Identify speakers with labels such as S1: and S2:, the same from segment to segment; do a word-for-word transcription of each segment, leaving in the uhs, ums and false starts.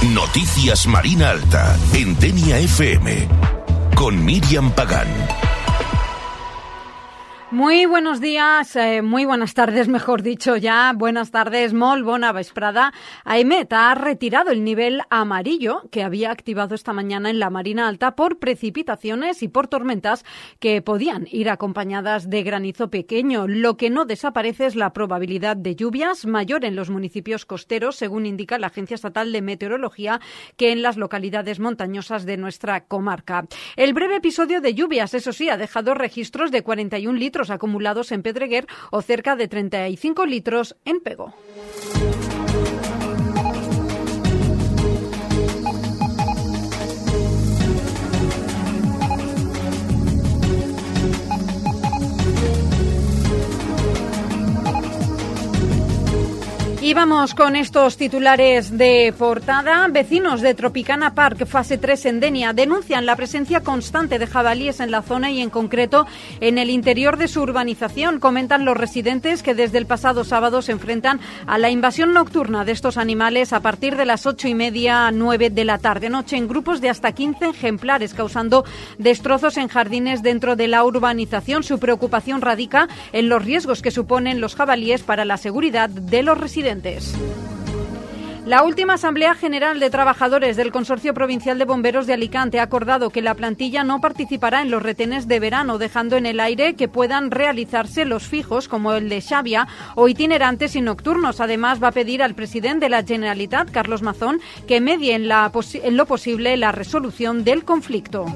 S1: Noticias Marina Alta, en Denia F M, con Miriam Pagán.
S2: Muy buenos días, eh, muy buenas tardes, mejor dicho ya. Buenas tardes, molt bona vesprada. AEMET ha retirado el nivel amarillo que había activado esta mañana en la Marina Alta por precipitaciones y por tormentas que podían ir acompañadas de granizo pequeño. Lo que no desaparece es la probabilidad de lluvias mayor en los municipios costeros, según indica la Agencia Estatal de Meteorología, que en las localidades montañosas de nuestra comarca. El breve episodio de lluvias, eso sí, ha dejado registros de cuarenta y un litros acumulados en Pedreguer o cerca de treinta y cinco litros en Pego. Y vamos con estos titulares de portada. Vecinos de Tropicana Park, fase tres en Denia, denuncian la presencia constante de jabalíes en la zona y en concreto en el interior de su urbanización. Comentan los residentes que desde el pasado sábado se enfrentan a la invasión nocturna de estos animales a partir de las ocho y media, nueve de la tarde noche en grupos de hasta quince ejemplares, causando destrozos en jardines dentro de la urbanización. Su preocupación radica en los riesgos que suponen los jabalíes para la seguridad de los residentes. La última Asamblea General de Trabajadores del Consorcio Provincial de Bomberos de Alicante ha acordado que la plantilla no participará en los retenes de verano, dejando en el aire que puedan realizarse los fijos, como el de Xavia, o itinerantes y nocturnos. Además, va a pedir al presidente de la Generalitat, Carlos Mazón, que medie en, la, en lo posible la resolución del conflicto.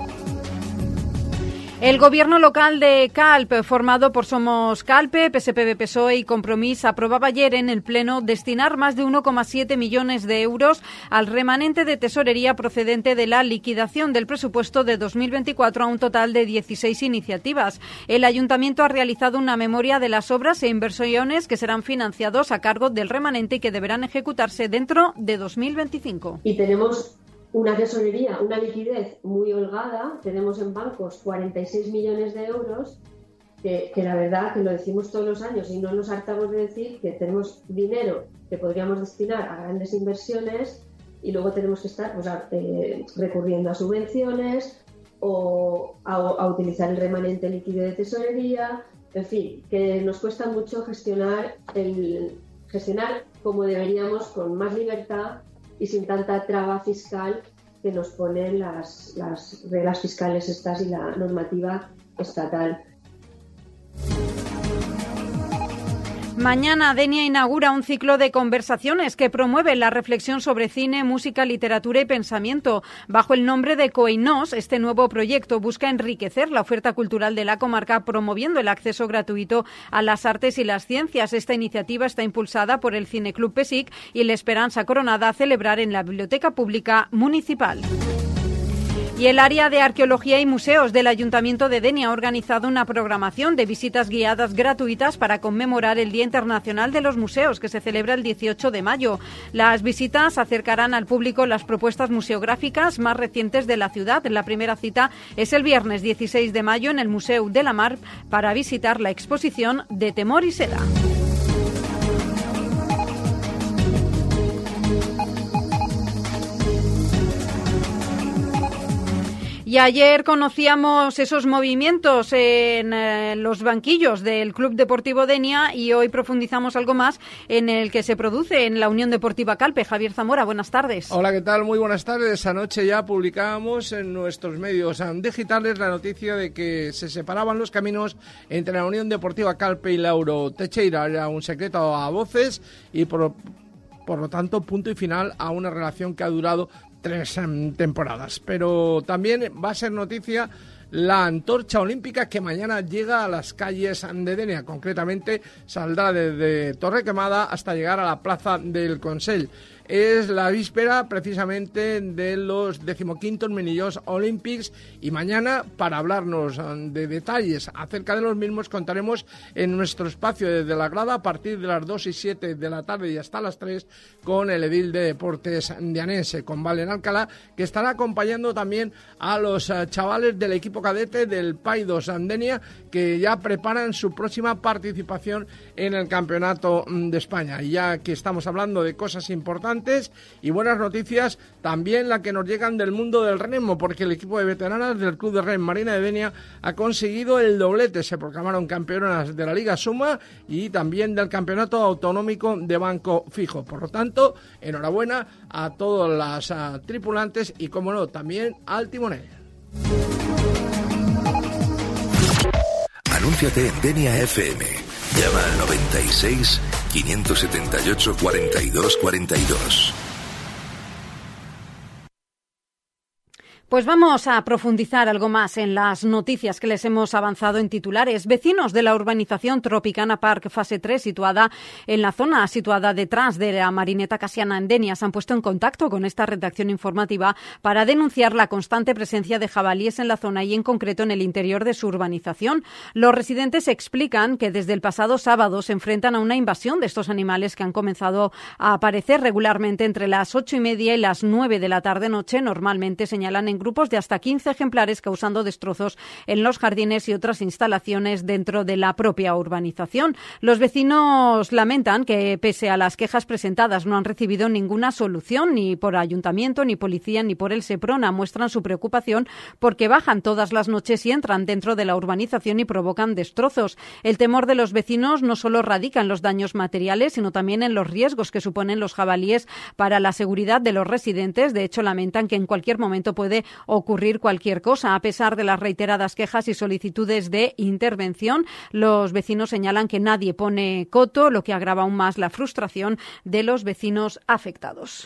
S2: El gobierno local de Calpe, formado por Somos Calpe, P S P B, P S O E y Compromís, aprobaba ayer en el Pleno destinar más de uno coma siete millones de euros al remanente de tesorería procedente de la liquidación del presupuesto de dos mil veinticuatro a un total de dieciséis iniciativas. El Ayuntamiento ha realizado una memoria de las obras e inversiones que serán financiados a cargo del remanente y que deberán ejecutarse dentro de dos mil veinticinco.
S3: Y tenemos una tesorería, una liquidez muy holgada. Tenemos en bancos cuarenta y seis millones de euros, que, que la verdad que lo decimos todos los años y no nos hartamos de decir que tenemos dinero que podríamos destinar a grandes inversiones y luego tenemos que estar pues, a, eh, recurriendo a subvenciones o a, a utilizar el remanente líquido de tesorería. En fin, que nos cuesta mucho gestionar, el, gestionar como deberíamos, con más libertad y sin tanta traba fiscal que nos ponen las, las reglas fiscales estas y la normativa estatal.
S2: Mañana Denia inaugura un ciclo de conversaciones que promueve la reflexión sobre cine, música, literatura y pensamiento. Bajo el nombre de Coeinos, este nuevo proyecto busca enriquecer la oferta cultural de la comarca, promoviendo el acceso gratuito a las artes y las ciencias. Esta iniciativa está impulsada por el Cineclub Pesic y la Esperanza Coronada a celebrar en la Biblioteca Pública Municipal. Y el área de arqueología y museos del Ayuntamiento de Denia ha organizado una programación de visitas guiadas gratuitas para conmemorar el Día Internacional de los Museos, que se celebra el dieciocho de mayo. Las visitas acercarán al público las propuestas museográficas más recientes de la ciudad. La primera cita es el viernes dieciséis de mayo en el Museu de la Mar para visitar la exposición de Temor y Seda. Y ayer conocíamos esos movimientos en eh, los banquillos del Club Deportivo Denia y hoy profundizamos algo más en el que se produce en la Unión Deportiva Calpe. Javier Zamora, buenas tardes.
S4: Hola, ¿qué tal? Muy buenas tardes. Anoche ya publicábamos en nuestros medios digitales la noticia de que se separaban los caminos entre la Unión Deportiva Calpe y Lauro Teixeira. Era un secreto a voces y por, por lo tanto punto y final a una relación que ha durado tres um, temporadas, pero también va a ser noticia la antorcha olímpica que mañana llega a las calles de Denia. Concretamente saldrá desde Torrequemada hasta llegar a la plaza del Consell. Es la víspera precisamente de los decimoquintos Minijós Olímpics y mañana, para hablarnos de detalles acerca de los mismos, contaremos en nuestro espacio desde la grada a partir de las dos y siete de la tarde y hasta las tres con el edil de Deportes dianense, con Valen Alcalá, que estará acompañando también a los chavales del equipo cadete del Paidós Denia, que ya preparan su próxima participación en el Campeonato de España. Y ya que estamos hablando de cosas importantes, tripulantes y buenas noticias también la que nos llegan del mundo del remo, porque el equipo de veteranas del Club de Rem Marina de Denia ha conseguido el doblete. Se proclamaron campeonas de la Liga Suma y también del Campeonato Autonómico de Banco Fijo. Por lo tanto, enhorabuena a todas las a, tripulantes y, como no, también al timonel.
S1: Anúnciate en Denia F M. Llama al noventa y seis, quinientos setenta y ocho, cuarenta y dos cuarenta y dos.
S2: Pues vamos a profundizar algo más en las noticias que les hemos avanzado en titulares. Vecinos de la urbanización Tropicana Park Fase tres, situada en la zona situada detrás de la Marineta Casiana en Denia, se han puesto en contacto con esta redacción informativa para denunciar la constante presencia de jabalíes en la zona y en concreto en el interior de su urbanización. Los residentes explican que desde el pasado sábado se enfrentan a una invasión de estos animales que han comenzado a aparecer regularmente entre las ocho y media y las nueve de la tarde-noche. Normalmente señalan en grupos de hasta quince ejemplares, causando destrozos en los jardines y otras instalaciones dentro de la propia urbanización. Los vecinos lamentan que, pese a las quejas presentadas, no han recibido ninguna solución ni por ayuntamiento, ni policía, ni por el Seprona. Muestran su preocupación porque bajan todas las noches y entran dentro de la urbanización y provocan destrozos. El temor de los vecinos no solo radica en los daños materiales, sino también en los riesgos que suponen los jabalíes para la seguridad de los residentes. De hecho, lamentan que en cualquier momento puede ocurrir cualquier cosa. A pesar de las reiteradas quejas y solicitudes de intervención, los vecinos señalan que nadie pone coto, lo que agrava aún más la frustración de los vecinos afectados.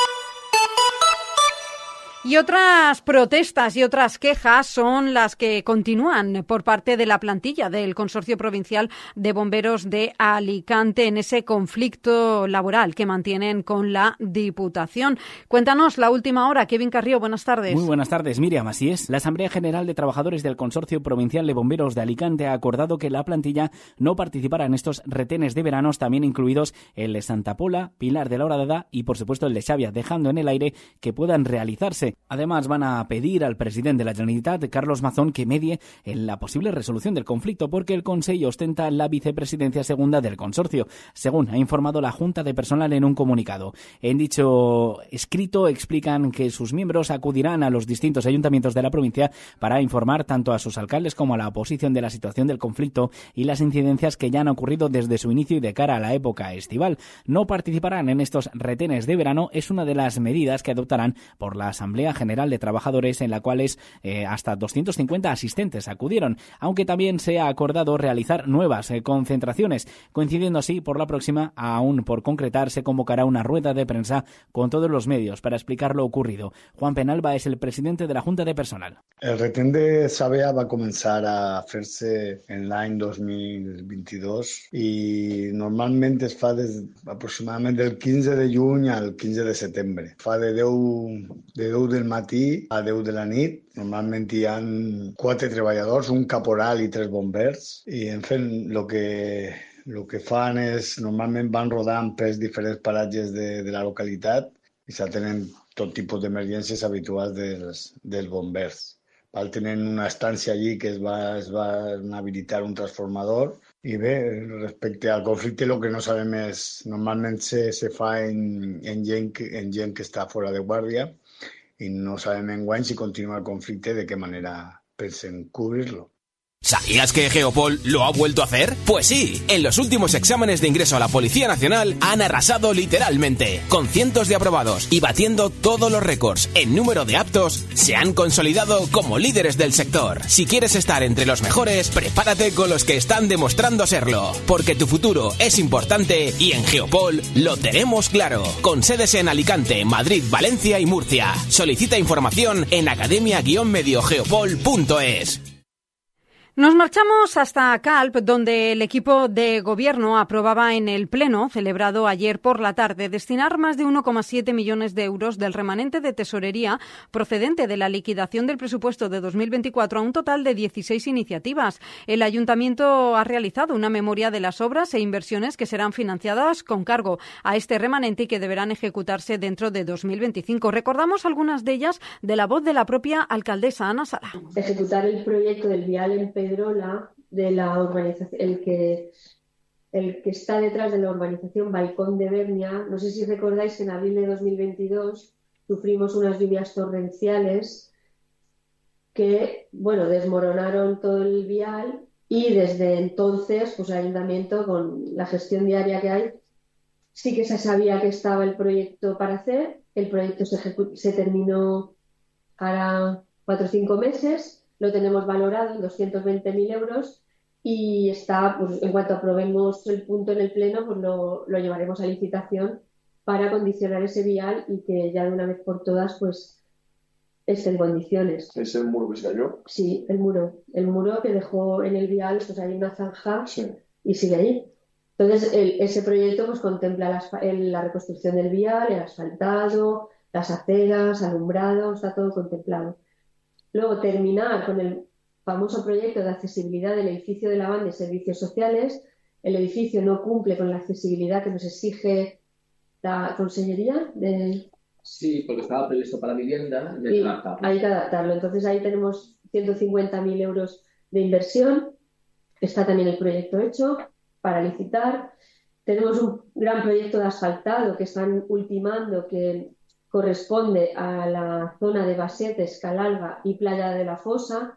S2: Y otras protestas y otras quejas son las que continúan por parte de la plantilla del Consorcio Provincial de Bomberos de Alicante en ese conflicto laboral que mantienen con la Diputación. Cuéntanos la última hora. Kevin Carrió, buenas tardes.
S5: Muy buenas tardes, Miriam. Así es. La Asamblea General de Trabajadores del Consorcio Provincial de Bomberos de Alicante ha acordado que la plantilla no participará en estos retenes de veranos, también incluidos el de Santa Pola, Pilar de la Horadada y, por supuesto, el de Xavia, dejando en el aire que puedan realizarse. Además, van a pedir al presidente de la Generalitat, Carlos Mazón, que medie en la posible resolución del conflicto, porque el Consejo ostenta la vicepresidencia segunda del consorcio, según ha informado la Junta de Personal en un comunicado. En dicho escrito explican que sus miembros acudirán a los distintos ayuntamientos de la provincia para informar tanto a sus alcaldes como a la oposición de la situación del conflicto y las incidencias que ya han ocurrido desde su inicio y de cara a la época estival. No participarán en estos retenes de verano, es una de las medidas que adoptarán por la Asamblea General de Trabajadores, en la cual eh, hasta doscientos cincuenta asistentes acudieron, aunque también se ha acordado realizar nuevas eh, concentraciones. Coincidiendo así, por la próxima, aún por concretar, se convocará una rueda de prensa con todos los medios para explicar lo ocurrido. Juan Penalba es el presidente de la Junta de Personal.
S6: El retén de Xavia va a comenzar a hacerse en l'any dos mil veintidós y normalmente es fa des aproximadamente el quinze de juny al quinze de setembre. Fa de deu, de deu del matí a deu de la nit. Normalment hi ha quatre treballadors, un caporal i tres bombers, i en fent el que, lo que fan és, normalment van rodant per diferents paratges de, de la localitat i s'atenen tot tipus d'emergències habituals dels, dels bombers. Val, tenen una estància allí que es va, es va habilitar un transformador i bé, respecte al conflicte el que no sabem és, normalment se, se fa en, en, gent, en gent que està fora de guàrdia y no saben enguany si continúa el conflicto, de qué manera pensen cubrirlo.
S7: ¿Sabías que Geopol lo ha vuelto a hacer? Pues sí, en los últimos exámenes de ingreso a la Policía Nacional han arrasado literalmente, con cientos de aprobados y batiendo todos los récords en número de aptos, se han consolidado como líderes del sector. Si quieres estar entre los mejores, prepárate con los que están demostrando serlo, porque tu futuro es importante y en Geopol lo tenemos claro, con sedes en Alicante, Madrid, Valencia y Murcia. Solicita información en academia guion medio geopol punto es.
S2: Nos marchamos hasta Calp, donde el equipo de gobierno aprobaba en el pleno, celebrado ayer por la tarde, destinar más de uno coma siete millones de euros del remanente de tesorería procedente de la liquidación del presupuesto de dos mil veinticuatro a un total de dieciséis iniciativas. El ayuntamiento ha realizado una memoria de las obras e inversiones que serán financiadas con cargo a este remanente y que deberán ejecutarse dentro de dos mil veinticinco. Recordamos algunas de ellas de la voz de la propia alcaldesa Ana Sala.
S3: Ejecutar el proyecto del vial en Pedrola, de la urbanización, el que el que está detrás de la urbanización Balcón de Bernia. No sé si recordáis que en abril de dos mil veintidós sufrimos unas lluvias torrenciales que, bueno, desmoronaron todo el vial, y desde entonces, pues el ayuntamiento, con la gestión diaria que hay, sí que se sabía que estaba el proyecto para hacer. El proyecto se, ejecu- se terminó ahora cuatro o cinco meses, lo tenemos valorado en doscientos veinte mil euros y está, pues, en cuanto aprobemos el punto en el pleno, pues lo, lo llevaremos a licitación para acondicionar ese vial y que ya de una vez por todas pues esté en condiciones.
S8: ¿Es el muro que se cayó?
S3: Sí, el muro. El muro que dejó en el vial, pues hay una zanja, sí, y sigue allí. Entonces, el, ese proyecto pues contempla la, el, la reconstrucción del vial, el asfaltado, las aceras, alumbrado, está todo contemplado. Luego, terminar con el famoso proyecto de accesibilidad del edificio de la banda de servicios sociales. El edificio no cumple con la accesibilidad que nos exige la Consellería de...
S9: Sí, porque estaba previsto para vivienda y hay que adaptarlo.
S3: Hay que adaptarlo. Entonces ahí tenemos ciento cincuenta mil euros de inversión. Está también el proyecto hecho para licitar. Tenemos un gran proyecto de asfaltado que están ultimando, que corresponde a la zona de Basetes, Calalba y Playa de la Fosa.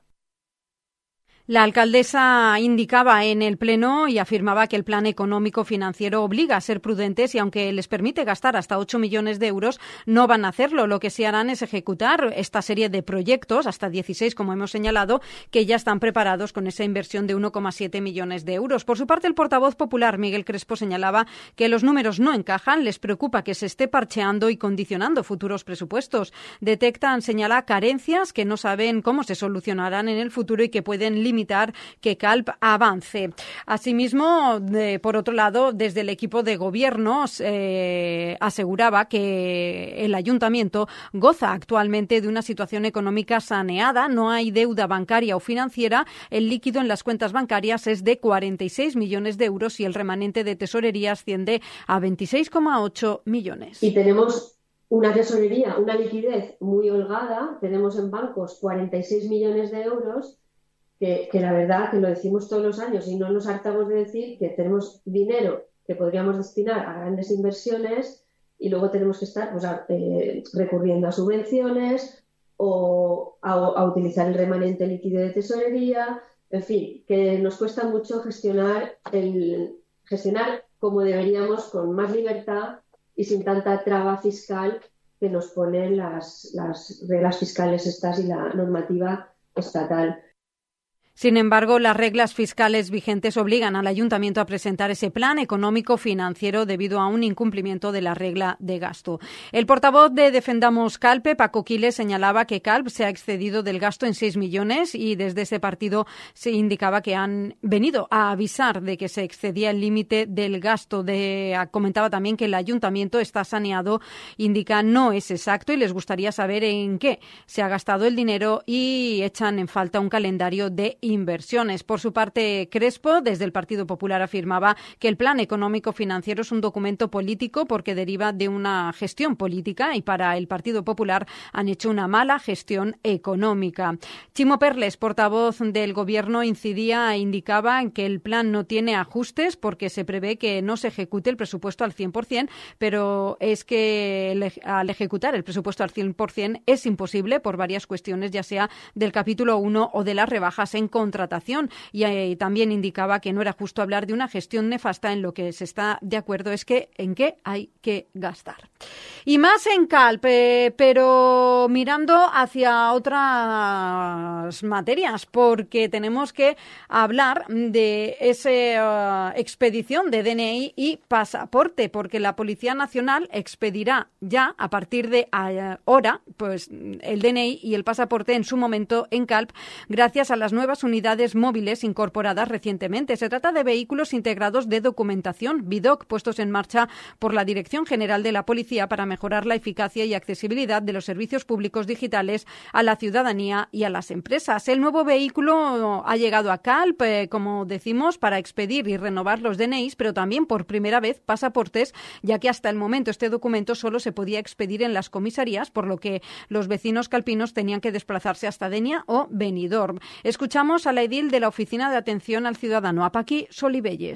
S2: La alcaldesa indicaba en el pleno y afirmaba que el plan económico financiero obliga a ser prudentes y aunque les permite gastar hasta ocho millones de euros, no van a hacerlo. Lo que sí harán es ejecutar esta serie de proyectos, hasta dieciséis, como hemos señalado, que ya están preparados con esa inversión de uno coma siete millones de euros. Por su parte, el portavoz popular, Miguel Crespo, señalaba que los números no encajan, les preocupa que se esté parcheando y condicionando futuros presupuestos. Detectan, señala, carencias que no saben cómo se solucionarán en el futuro y que pueden limitar que CALP avance. Asimismo, de, por otro lado, desde el equipo de gobierno eh, aseguraba que el ayuntamiento goza actualmente de una situación económica saneada, no hay deuda bancaria o financiera, el líquido en las cuentas bancarias es de cuarenta y seis millones de euros y el remanente de tesorería asciende a veintiséis coma ocho millones.
S3: Y tenemos una tesorería, una liquidez muy holgada, tenemos en bancos cuarenta y seis millones de euros. Que, que la verdad que lo decimos todos los años y no nos hartamos de decir que tenemos dinero que podríamos destinar a grandes inversiones y luego tenemos que estar pues, a, eh, recurriendo a subvenciones o a, a utilizar el remanente líquido de tesorería, en fin, que nos cuesta mucho gestionar, el, gestionar como deberíamos, con más libertad y sin tanta traba fiscal que nos ponen las, las reglas fiscales estas y la normativa estatal.
S2: Sin embargo, las reglas fiscales vigentes obligan al ayuntamiento a presentar ese plan económico financiero debido a un incumplimiento de la regla de gasto. El portavoz de Defendamos Calpe, Paco Quiles, señalaba que Calp se ha excedido del gasto en seis millones y desde ese partido se indicaba que han venido a avisar de que se excedía el límite del gasto. De, comentaba también que el ayuntamiento está saneado, indica no es exacto y les gustaría saber en qué se ha gastado el dinero y echan en falta un calendario de inversiones. Por su parte, Crespo, desde el Partido Popular, afirmaba que el plan económico financiero es un documento político porque deriva de una gestión política y para el Partido Popular han hecho una mala gestión económica. Chimo Perles, portavoz del Gobierno, incidía e indicaba que el plan no tiene ajustes porque se prevé que no se ejecute el presupuesto al cien por ciento, pero es que al ejecutar el presupuesto al cien por ciento es imposible por varias cuestiones, ya sea del capítulo uno o de las rebajas en contratación y eh, también indicaba que no era justo hablar de una gestión nefasta. En lo que se está de acuerdo es que en qué hay que gastar. Y más en Calp, eh, pero mirando hacia otras materias, porque tenemos que hablar de esa uh, expedición de D N I y pasaporte, porque la Policía Nacional expedirá ya a partir de ahora pues el D N I y el pasaporte en su momento en Calp gracias a las nuevas unidades móviles incorporadas recientemente. Se trata de vehículos integrados de documentación, V I D O C, puestos en marcha por la Dirección General de la Policía para mejorar la eficacia y accesibilidad de los servicios públicos digitales a la ciudadanía y a las empresas. El nuevo vehículo ha llegado a Calp, eh, como decimos, para expedir y renovar los D N Is, pero también por primera vez pasaportes, ya que hasta el momento este documento solo se podía expedir en las comisarías, por lo que los vecinos calpinos tenían que desplazarse hasta Denia o Benidorm. Escuchamos a la edil de la Oficina de Atención al Ciudadano, a Paqui Solibelles.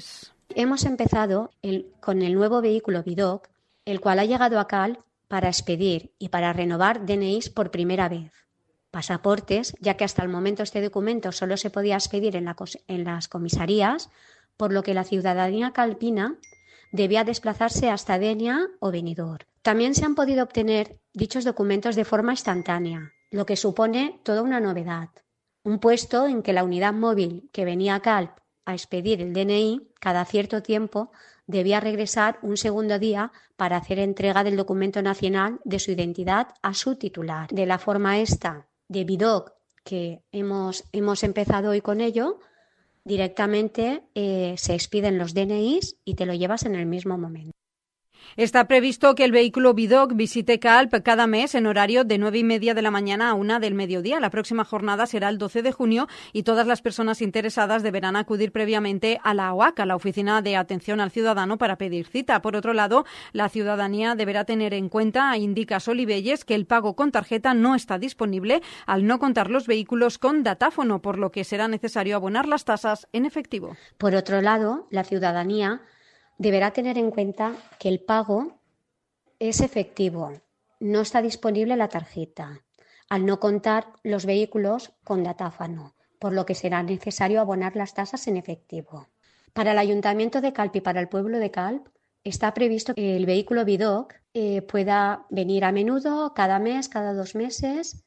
S8: Hemos empezado el, con el nuevo vehículo Bidoc, el cual ha llegado a Calp para expedir y para renovar D N Is por primera vez. Pasaportes, ya que hasta el momento este documento solo se podía expedir en, la, en las comisarías, por lo que la ciudadanía calpina debía desplazarse hasta Denia o Benidorm. También se han podido obtener dichos documentos de forma instantánea, lo que supone toda una novedad. Un puesto en que la unidad móvil que venía a Calp a expedir el D N I cada cierto tiempo debía regresar un segundo día para hacer entrega del documento nacional de su identidad a su titular. De la forma esta de Bidoc, que hemos, hemos empezado hoy con ello, directamente eh, se expiden los D N Is y te lo llevas en el mismo momento.
S2: Está previsto que el vehículo Bidoc visite Calp cada mes en horario de nueve y media de la mañana a una del mediodía. La próxima jornada será el doce de junio y todas las personas interesadas deberán acudir previamente a la O A C, a la Oficina de Atención al Ciudadano, para pedir cita. Por otro lado, la ciudadanía deberá tener en cuenta, indica Solivelles, que el pago con tarjeta no está disponible al no contar los vehículos con datáfono, por lo que será necesario abonar las tasas en efectivo.
S8: Por otro lado, la ciudadanía deberá tener en cuenta que el pago es efectivo, no está disponible la tarjeta, al no contar los vehículos con datáfono, por lo que será necesario abonar las tasas en efectivo. Para el Ayuntamiento de Calp y para el pueblo de Calp está previsto que el vehículo Bidoc eh, pueda venir a menudo, cada mes, cada dos meses,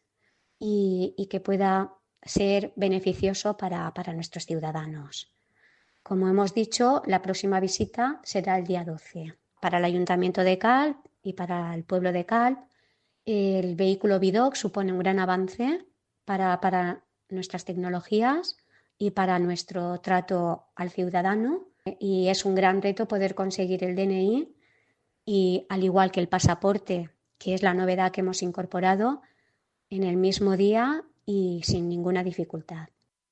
S8: y, y que pueda ser beneficioso para, para nuestros ciudadanos. Como hemos dicho, la próxima visita será el día doce. Para el Ayuntamiento de Calp y para el pueblo de Calp, el vehículo Bidoc supone un gran avance para, para nuestras tecnologías y para nuestro trato al ciudadano. Y es un gran reto poder conseguir el D N I y, al igual que el pasaporte, que es la novedad que hemos incorporado, en el mismo día y sin ninguna dificultad.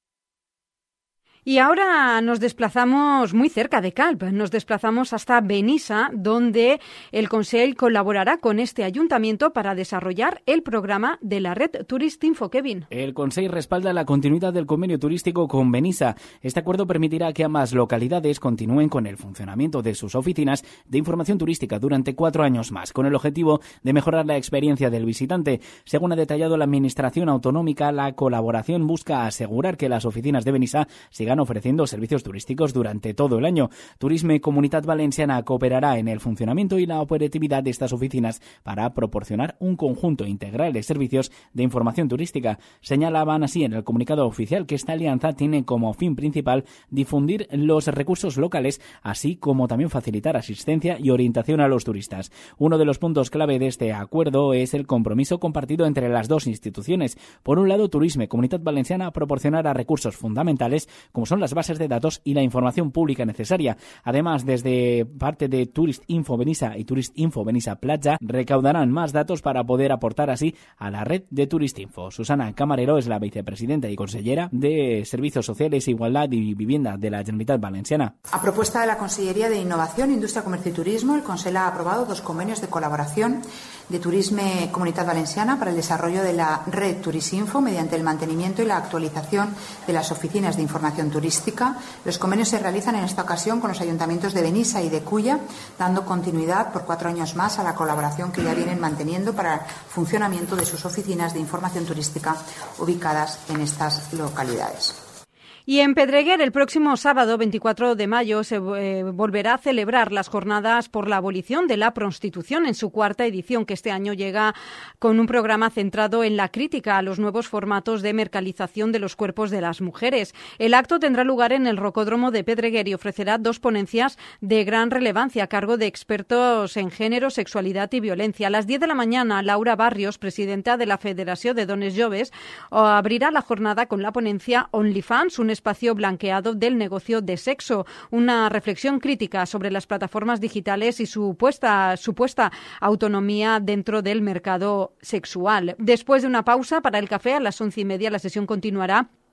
S2: Y ahora nos desplazamos muy cerca de Calp, nos desplazamos hasta Benissa, donde el Consell colaborará con este ayuntamiento para desarrollar el programa de la red Tourist Info. Kevin.
S5: El Consell respalda la continuidad del convenio turístico con Benissa. Este acuerdo permitirá que ambas localidades continúen con el funcionamiento de sus oficinas de información turística durante cuatro años más, con el objetivo de mejorar la experiencia del visitante. Según ha detallado la Administración Autonómica, la colaboración busca asegurar que las oficinas de Benissa sigan ofreciendo servicios turísticos durante todo el año. Turisme y Comunitat Valenciana cooperará en el funcionamiento y la operatividad de estas oficinas para proporcionar un conjunto integral de servicios de información turística. Señalaban así en el comunicado oficial que esta alianza tiene como fin principal difundir los recursos locales, así como también facilitar asistencia y orientación a los turistas. Uno de los puntos clave de este acuerdo es el compromiso compartido entre las dos instituciones. Por un lado, Turisme y Comunitat Valenciana proporcionará recursos fundamentales como son las bases de datos y la información pública necesaria. Además, desde parte de Tourist Info Benissa y Tourist Info Benissa Platja recaudarán más datos para poder aportar así a la red de Tourist Info. Susana Camarero es la vicepresidenta y consellera de Servicios Sociales, Igualdad y Vivienda de la Generalitat Valenciana.
S10: A propuesta de la Consellería de Innovación, Industria, Comercio y Turismo, el Consell ha aprobado dos convenios de colaboración de Turisme Comunitat Valenciana para el desarrollo de la red Tourist Info mediante el mantenimiento y la actualización de las oficinas de información turística. Los convenios se realizan en esta ocasión con los ayuntamientos de Benissa y de Culla, dando continuidad por cuatro años más a la colaboración que ya vienen manteniendo para el funcionamiento de sus oficinas de información turística ubicadas en estas localidades.
S2: Y en Pedreguer, el próximo sábado veinticuatro de mayo se eh, volverá a celebrar las jornadas por la abolición de la prostitución en su cuarta edición, que este año llega con un programa centrado en la crítica a los nuevos formatos de mercantilización de los cuerpos de las mujeres. El acto tendrá lugar en el Rocódromo de Pedreguer y ofrecerá dos ponencias de gran relevancia a cargo de expertos en género, sexualidad y violencia. A las diez de la mañana, Laura Barrios, presidenta de la Federación de Dones Joves, abrirá la jornada con la ponencia OnlyFans, un espacio blanqueado del negocio de sexo, una reflexión crítica sobre las plataformas digitales y su supuesta, supuesta autonomía dentro del mercado sexual. Después de una pausa para el café, a las once y media la sesión continuará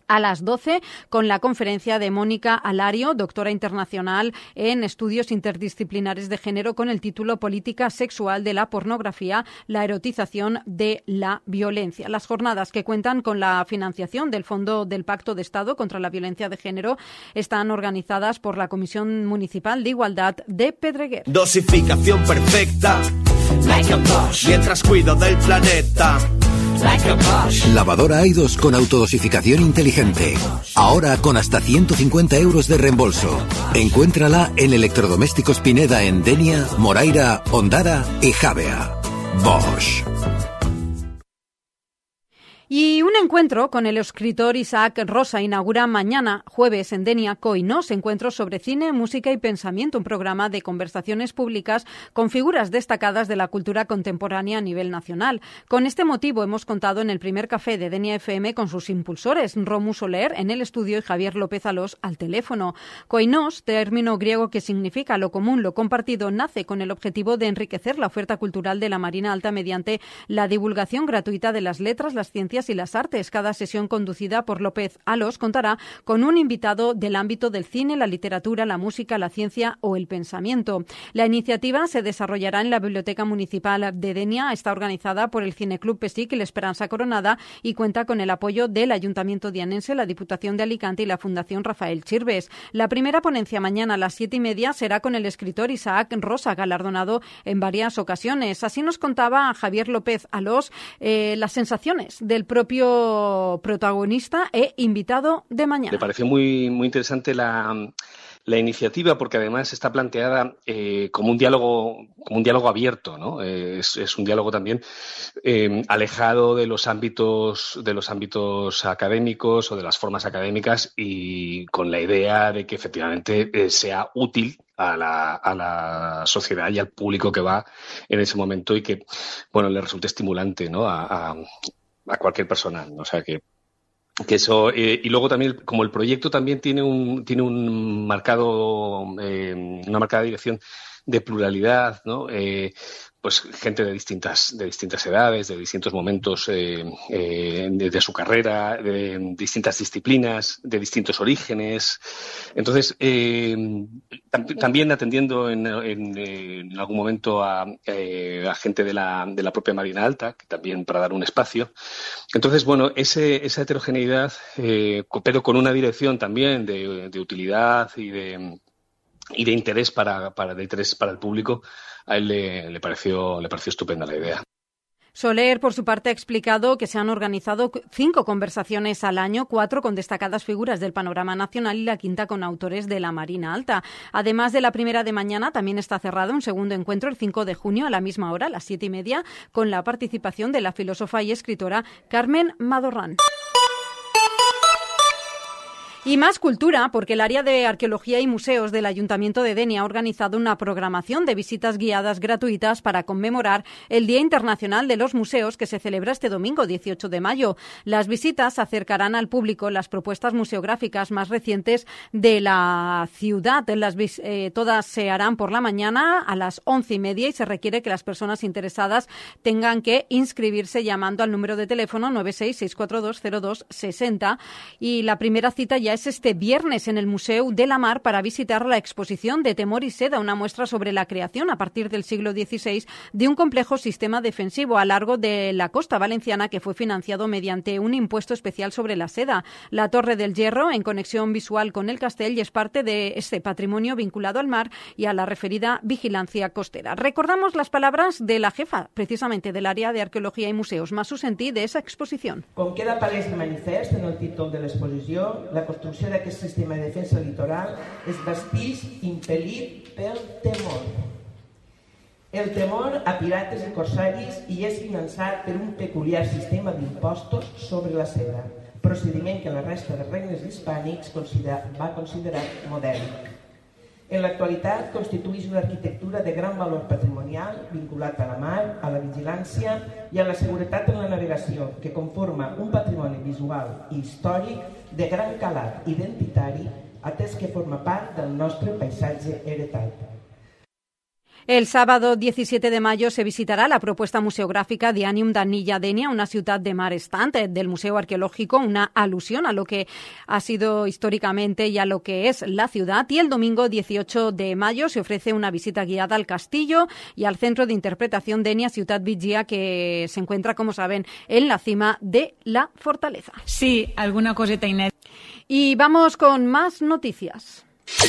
S2: a las doce con la conferencia de Mónica Alario, doctora internacional en estudios interdisciplinares de género, con el título Política sexual de la pornografía, la erotización de la violencia. Las jornadas, que cuentan con la financiación del Fondo del Pacto de Estado contra la Violencia de Género, están organizadas por la Comisión Municipal de Igualdad de Pedreguer.
S11: Dosificación perfecta, like a Bosch, mientras cuido del planeta. Like a Bosch.
S1: Lavadora Aidos con autodosificación inteligente. Ahora con hasta ciento cincuenta euros de reembolso. Encuéntrala en Electrodomésticos Pineda en Denia, Moraira, Ondara y Javea. Bosch.
S2: Y un encuentro con el escritor Isaac Rosa inaugura mañana, jueves, en Denia Koinos, encuentros sobre cine, música y pensamiento, un programa de conversaciones públicas con figuras destacadas de la cultura contemporánea a nivel nacional. Con este motivo hemos contado en el primer café de Denia F M con sus impulsores, Romu Soler en el estudio y Javier López Alós al teléfono. Koinos, término griego que significa lo común, lo compartido, nace con el objetivo de enriquecer la oferta cultural de la Marina Alta mediante la divulgación gratuita de las letras, las ciencias y las artes. Cada sesión, conducida por López Alós, contará con un invitado del ámbito del cine, la literatura, la música, la ciencia o el pensamiento. La iniciativa se desarrollará en la Biblioteca Municipal de Denia. Está organizada por el Cineclub Pesic y la Esperanza Coronada y cuenta con el apoyo del Ayuntamiento dianense, la Diputación de Alicante y la Fundación Rafael Chirves. La primera ponencia, mañana a las siete y media, será con el escritor Isaac Rosa, galardonado en varias ocasiones. Así nos contaba Javier López Alós eh, las sensaciones del propio protagonista e invitado de mañana.
S12: Me pareció muy, muy interesante la, la iniciativa, porque además está planteada eh, como un diálogo, como un diálogo abierto, ¿no? Eh, es, es un diálogo también eh, alejado de los ámbitos, de los ámbitos académicos o de las formas académicas, y con la idea de que efectivamente eh, sea útil a la, a la sociedad y al público que va en ese momento, y que, bueno, le resulte estimulante, ¿no? A, a, a cualquier persona, o sea que que eso eh, y luego también, como el proyecto también tiene un tiene un marcado eh, una marcada dirección de pluralidad, ¿no? Eh, pues gente de distintas de distintas edades, de distintos momentos eh, eh, de, de su carrera, de distintas disciplinas, de distintos orígenes. Entonces, eh, tam- también atendiendo en, en, en algún momento a, eh, a gente de la, de la propia Marina Alta, que también para dar un espacio. Entonces, bueno, ese, esa heterogeneidad, eh, pero con una dirección también de, de utilidad y de y de interés para, para, de interés para el público, a él le, le pareció, le pareció estupenda la idea.
S2: Soler, por su parte, ha explicado que se han organizado cinco conversaciones al año, cuatro con destacadas figuras del panorama nacional y la quinta con autores de la Marina Alta. Además de la primera de mañana, también está cerrado un segundo encuentro el cinco de junio a la misma hora, a las siete y media, con la participación de la filósofa y escritora Carmen Madorrán. Y más cultura, porque el área de arqueología y museos del Ayuntamiento de Denia ha organizado una programación de visitas guiadas gratuitas para conmemorar el Día Internacional de los Museos, que se celebra este domingo dieciocho de mayo. Las visitas acercarán al público las propuestas museográficas más recientes de la ciudad. Las, eh, todas se harán por la mañana a las once y media y se requiere que las personas interesadas tengan que inscribirse llamando al número de teléfono nueve seis seis cuatro dos cero dos seis cero. Y la primera cita ya es este viernes en el Museu de la Mar para visitar la exposición de Temor y Seda, una muestra sobre la creación a partir del siglo dieciséis de un complejo sistema defensivo a largo de la costa valenciana que fue financiado mediante un impuesto especial sobre la seda. La Torre del Hierro, en conexión visual con el Castell, es parte de este patrimonio vinculado al mar y a la referida vigilancia costera. Recordamos las palabras de la jefa, precisamente del área de arqueología i museus, Masu Sentí, de esa exposición.
S13: Com queda palès de manifest en el títol de l'exposició, la construcció d'aquest sistema de defensa litoral es basteix impel·lit pel temor. El temor a pirates i corsaris i és finançat per un peculiar sistema d'impostos sobre la seda, procediment que la resta de regnes hispànics va considerar modèlic. En l'actualitat constitueix una arquitectura de gran valor patrimonial vinculat a la mar, a la vigilància i a la seguretat en la navegació, que conforma un patrimoni visual i històric de gran calat identitari, atès que forma part del nostre paisatge heretat.
S2: El sábado diecisiete de mayo se visitará la propuesta museográfica Dianium d'Anilla Denia, una ciudad de mar estante del Museo Arqueológico, una alusión a lo que ha sido históricamente y a lo que es la ciudad. Y el domingo dieciocho de mayo se ofrece una visita guiada al castillo y al centro de interpretación Denia Ciutat Vigia, que se encuentra, como saben, en la cima de la fortaleza.
S14: Sí, alguna coseta inédita.
S2: Y vamos con más noticias.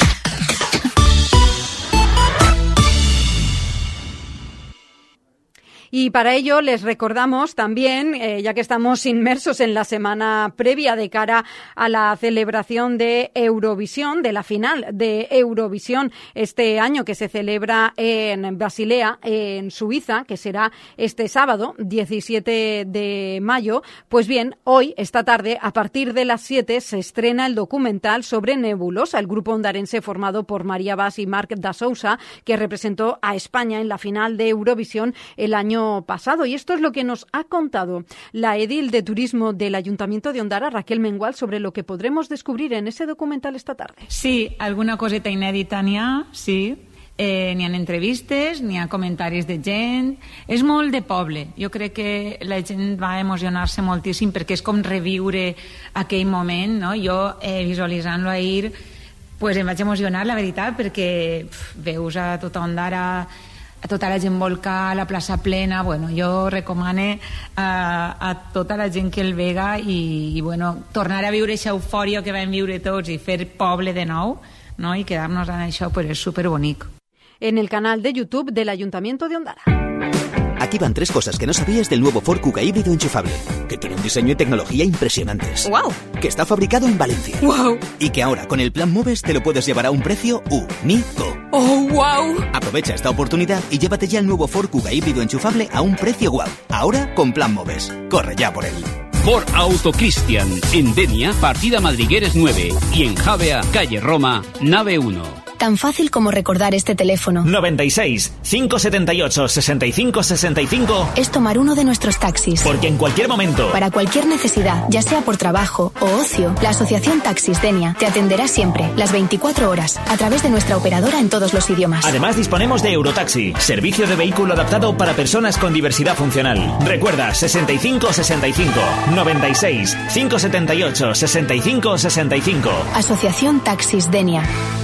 S2: Y para ello les recordamos también, eh, ya que estamos inmersos en la semana previa de cara a la celebración de Eurovisión, de la final de Eurovisión este año, que se celebra en Basilea, en Suiza, que será este sábado, diecisiete de mayo. Pues bien, hoy, esta tarde, a partir de las siete, se estrena el documental sobre Nebulosa, el grupo ondarense formado por María Bas y Marc da Sousa, que representó a España en la final de Eurovisión el año pasado. Y esto es lo que nos ha contado la edil de turismo del Ayuntamiento de Ondara, Raquel Mengual, sobre lo que podremos descubrir en ese documental esta tarde.
S14: Sí, alguna coseta inèdita n'hi ha, sí. Eh, n'hi ha entrevistes, n'hi ha comentaris de gent. És molt de poble. Jo crec que la gent va emocionar-se moltíssim perquè és com reviure aquell moment, no? Jo, eh, visualitzant-lo ahir, pues em vaig emocionar, la veritat, perquè pf, veus a tota Ondara, a tota la gent volcar, la plaça plena. Bueno, jo recomane a, a tota la gent que el vega i, i bueno, tornar a viure aquesta eufòria que vam viure tots i fer poble de nou, no? I quedar-nos en això, pues és superbonic.
S2: En el canal de YouTube del Ayuntamiento de Ondara.
S15: Aquí van tres cosas que no sabías del nuevo Ford Kuga híbrido enchufable. Que tiene un diseño y tecnología impresionantes.
S16: ¡Wow!
S15: Que está fabricado en Valencia.
S16: ¡Wow!
S15: Y que ahora, con el plan Moves, te lo puedes llevar a un precio único.
S16: ¡Oh, wow!
S15: Aprovecha esta oportunidad y llévate ya el nuevo Ford Kuga híbrido enchufable a un precio guau. Ahora, con plan Moves. Corre ya por él.
S17: Ford Auto Cristian, en Denia, partida Madrigueres nueve. Y en Javea, calle Roma, nave uno.
S18: Tan fácil como recordar este teléfono.
S19: noventa y seis, cinco setenta y ocho, sesenta y cinco sesenta y cinco.
S18: Es tomar uno de nuestros taxis.
S19: Porque en cualquier momento,
S18: para cualquier necesidad, ya sea por trabajo o ocio, la Asociación Taxis Denia te atenderá siempre, las veinticuatro horas, a través de nuestra operadora en todos los idiomas.
S19: Además, disponemos de Eurotaxi, servicio de vehículo adaptado para personas con diversidad funcional. Recuerda, sesenta y cinco sesenta y cinco, noventa y seis, cinco setenta y ocho, sesenta y cinco sesenta y cinco.
S18: Asociación Taxis Denia.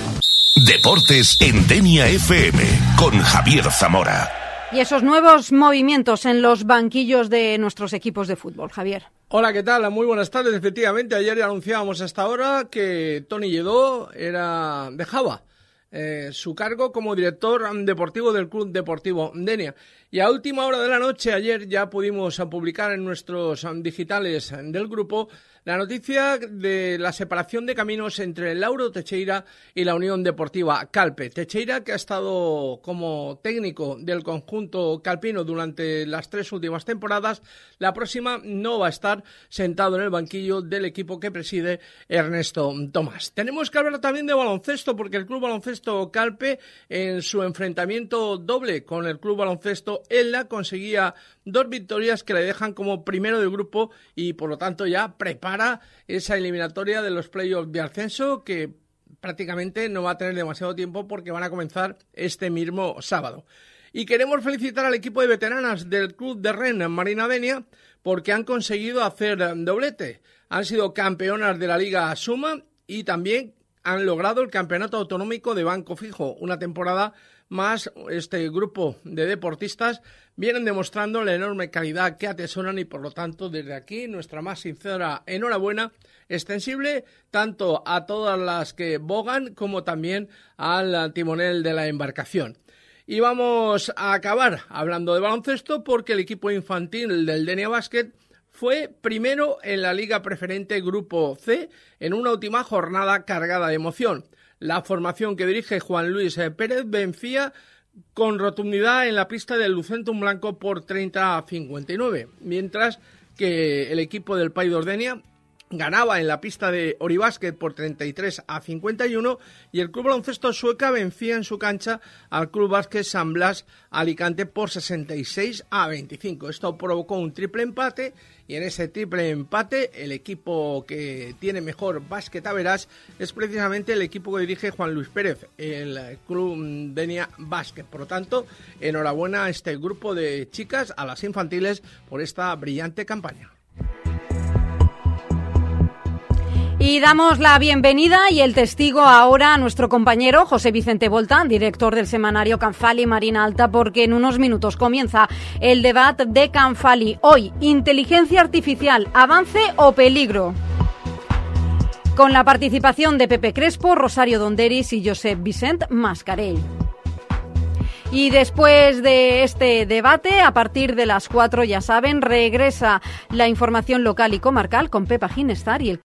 S20: Deportes en Denia F M con Javier Zamora.
S2: Y esos nuevos movimientos en los banquillos de nuestros equipos de fútbol, Javier.
S4: Hola, ¿qué tal? Muy buenas tardes. Efectivamente, ayer ya anunciábamos a esta hora que Toni Lledó era, dejaba eh, su cargo como director deportivo del Club Deportivo Denia. Y a última hora de la noche, ayer ya pudimos publicar en nuestros digitales del grupo la noticia de la separación de caminos entre el Lauro Teixeira y la Unión Deportiva Calpe. Teixeira, que ha estado como técnico del conjunto calpino durante las tres últimas temporadas, la próxima no va a estar sentado en el banquillo del equipo que preside Ernesto Tomás. Tenemos que hablar también de baloncesto, porque el Club Baloncesto Calpe, en su enfrentamiento doble con el Club Baloncesto Elda, conseguía dos victorias que le dejan como primero de grupo y por lo tanto ya prepara esa eliminatoria de los playoffs de ascenso, que prácticamente no va a tener demasiado tiempo porque van a comenzar este mismo sábado. Y queremos felicitar al equipo de veteranas del Club de Rennes Marina Denia porque han conseguido hacer doblete. Han sido campeonas de la Liga Suma y también han logrado el campeonato autonómico de Banco Fijo. Una temporada más, este grupo de deportistas vienen demostrando la enorme calidad que atesoran y por lo tanto desde aquí nuestra más sincera enhorabuena extensible tanto a todas las que bogan como también al timonel de la embarcación. Y vamos a acabar hablando de baloncesto porque el equipo infantil del Denia Basket fue primero en la Liga Preferente Grupo C en una última jornada cargada de emoción. La formación que dirige Juan Luis Pérez vencía con rotundidad en la pista del Lucentum Blanco por treinta a cincuenta y nueve, mientras que el equipo del País de Ordenia ganaba en la pista de Oribásquet por treinta y tres a cincuenta y uno y el Club Baloncesto Sueca vencía en su cancha al Club Básquet San Blas Alicante por sesenta y seis a veinticinco. Esto provocó un triple empate y en ese triple empate el equipo que tiene mejor básquet average es precisamente el equipo que dirige Juan Luis Pérez, el Club Denia Básquet. Por lo tanto, enhorabuena a este grupo de chicas, a las infantiles, por esta brillante campaña.
S2: Y damos la bienvenida y el testigo ahora a nuestro compañero José Vicente Volta, director del semanario Canfali Marina Alta, porque en unos minutos comienza el debate de Canfali. Hoy, inteligencia artificial, avance o peligro. Con la participación de Pepe Crespo, Rosario Donderis y Josep Vicent Mascarell. Y después de este debate, a partir de las cuatro, ya saben, regresa la información local y comarcal con Pepa Ginestar y el